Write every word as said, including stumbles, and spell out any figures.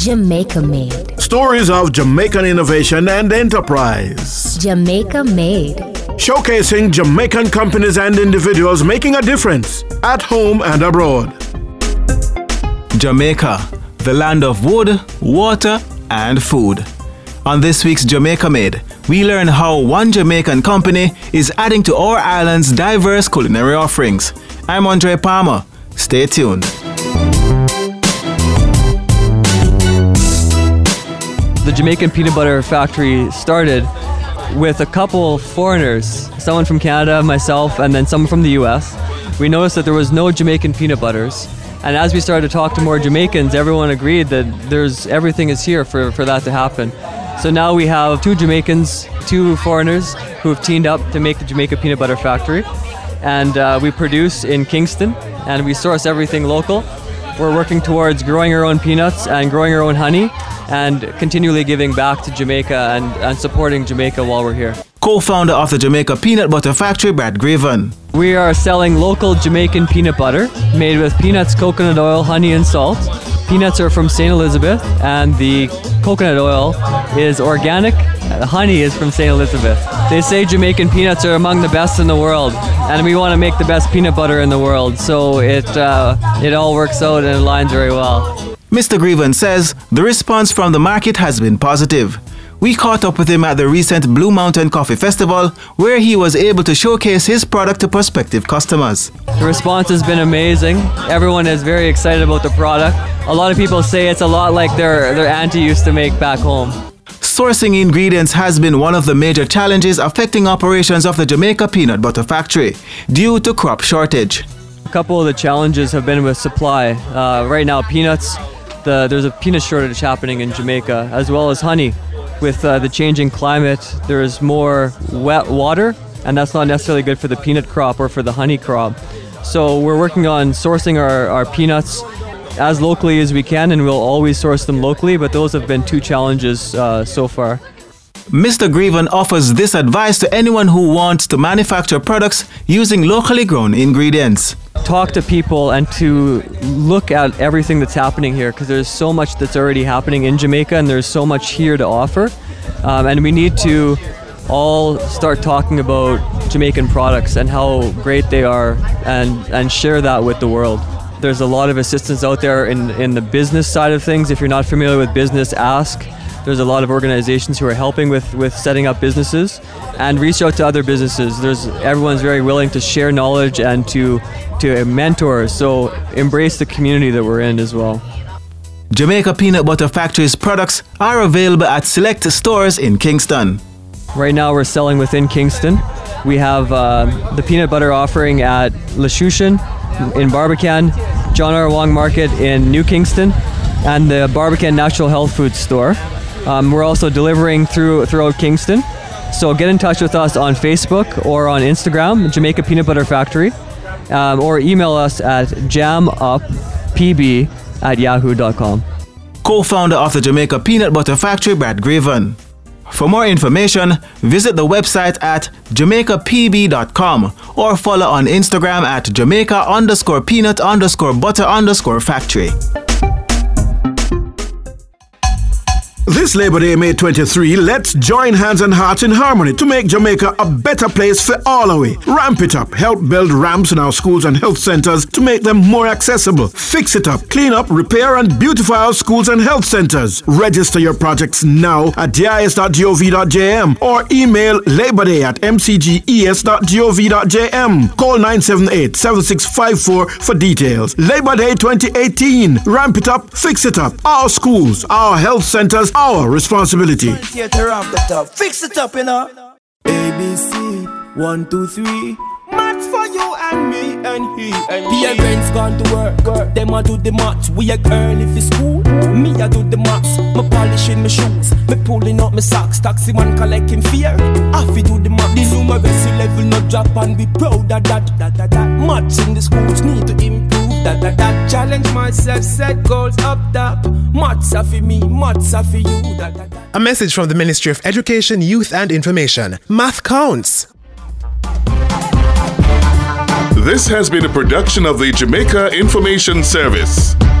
Jamaica Made. Stories of Jamaican innovation and enterprise. Jamaica Made. Showcasing Jamaican companies and individuals making a difference at home and abroad. Jamaica, the land of wood, water, and food. On this week's Jamaica Made, we learn how one Jamaican company is adding to our island's diverse culinary offerings. I'm Andre Palmer. Stay tuned. The Jamaican Peanut Butter Factory started with a couple foreigners, someone from Canada, myself, and then someone from the U S. We noticed that there was no Jamaican peanut butters. And as we started to talk to more Jamaicans, everyone agreed that there's everything is here for, for that to happen. So now we have two Jamaicans, two foreigners who have teamed up to make the Jamaica Peanut Butter Factory. And uh, we produce in Kingston, and we source everything local. We're working towards growing our own peanuts and growing our own honey and continually giving back to Jamaica and, and supporting Jamaica while we're here. Co-founder of the Jamaica Peanut Butter Factory, Brad Graven. We are selling local Jamaican peanut butter made with peanuts, coconut oil, honey, and salt. Peanuts are from Saint Elizabeth, and the coconut oil is organic. The honey is from Saint Elizabeth. They say Jamaican peanuts are among the best in the world, and we want to make the best peanut butter in the world, so it uh, it all works out and aligns very well. Mister Graven says the response from the market has been positive. We caught up with him at the recent Blue Mountain Coffee Festival, where he was able to showcase his product to prospective customers. The response has been amazing. Everyone is very excited about the product. A lot of people say it's a lot like their, their auntie used to make back home. Sourcing ingredients has been one of the major challenges affecting operations of the Jamaica Peanut Butter Factory due to crop shortage. A couple of the challenges have been with supply. Uh, right now, peanuts, the, there's a peanut shortage happening in Jamaica, as well as honey. With uh, the changing climate, there's more wet water, and that's not necessarily good for the peanut crop or for the honey crop. So we're working on sourcing our, our peanuts as locally as we can, and we'll always source them locally, but those have been two challenges uh, so far. Mister Graven offers this advice to anyone who wants to manufacture products using locally grown ingredients. Talk to people and to look at everything that's happening here, because there's so much that's already happening in Jamaica and there's so much here to offer. Um, and we need to all start talking about Jamaican products and how great they are and, and share that with the world. There's a lot of assistance out there in, in the business side of things. If you're not familiar with business, ask. There's a lot of organizations who are helping with, with setting up businesses, and reach out to other businesses. There's everyone's very willing to share knowledge and to to mentor, so embrace the community that we're in as well. Jamaica Peanut Butter Factory's products are available at select stores in Kingston. Right now we're selling within Kingston. We have uh, the peanut butter offering at Le Chouchen in Barbican, John R. Wong Market in New Kingston, and the Barbican Natural Health Food Store. Um, we're also delivering through throughout Kingston. So get in touch with us on Facebook or on Instagram, Jamaica Peanut Butter Factory, um, or email us at jamuppb at yahoo dot com. Co-founder of the Jamaica Peanut Butter Factory, Brad Graven. For more information, visit the website at jamaica p b dot com or follow on Instagram at Jamaica underscore peanut underscore butter underscore factory. This Labor Day, May twenty-third, let's join hands and hearts in harmony to make Jamaica a better place for all of we. Ramp it up. Help build ramps in our schools and health centers to make them more accessible. Fix it up. Clean up, repair, and beautify our schools and health centers. Register your projects now at d i s dot gov dot j m or email laborday at m c g e s dot gov dot j m. Call nine seven eight, seven six five four for details. Labor Day twenty eighteen. Ramp it up. Fix it up. Our schools, our health centers, our responsibility. Fix it up, you know. A B C, one, two, three. Maths for you and me and he and he. Parents gone to work, work. Them a do the maths. We a early for school. Me a do the maths. Me polishing my shoes. Me pulling up my socks. Taxi man collecting fear. I fi do the maths. The numeracy level not drop and be proud of that. That that that. Maths in the schools need to improve. That that that. Challenge myself, set goals up top. Maths are for me, maths are for you. That that that. A message from the Ministry of Education, Youth and Information. Math counts. This has been a production of the Jamaica Information Service.